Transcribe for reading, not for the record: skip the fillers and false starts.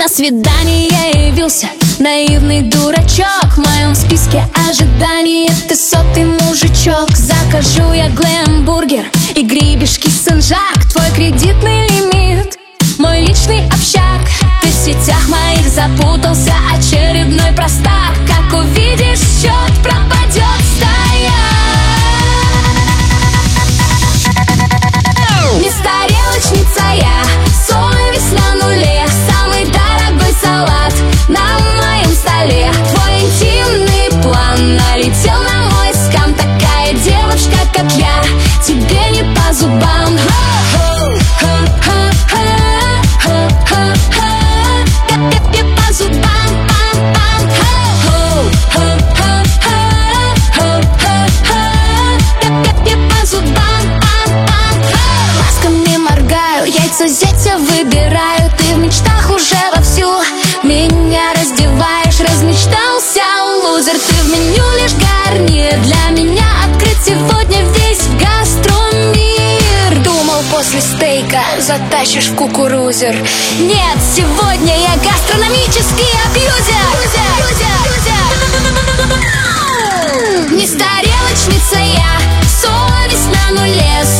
На свидание явился наивный дурачок. В моем списке ожиданий ты 100-й мужичок. Закажу я глэмбургер и гребешки Сен-Жак. Твой кредитный лимит, мой личный общак. Ты в сетях моих запутался, очередной простак. Как увидишь счет, пропадет стая. Не старелочница я, совесть на нуле. Самый дорогой салат на моем столе. Твой интимный план налетел на мой скам. Такая девушка, как я, тебе не по зубам. Тебе по зубам. Тебе по зубам. Глазками моргаю, яйца зятя выбираю. Ты в мечтах уже вовсю меня раздеваешь. Размечтался, лузер, ты в меню лишь гарнир. Для меня открыт сегодня весь гастромир. Думал, после стейка затащишь в кукурузер. Нет, сегодня я гастрономический абьюзер. Не старелочница я, совесть на нуле.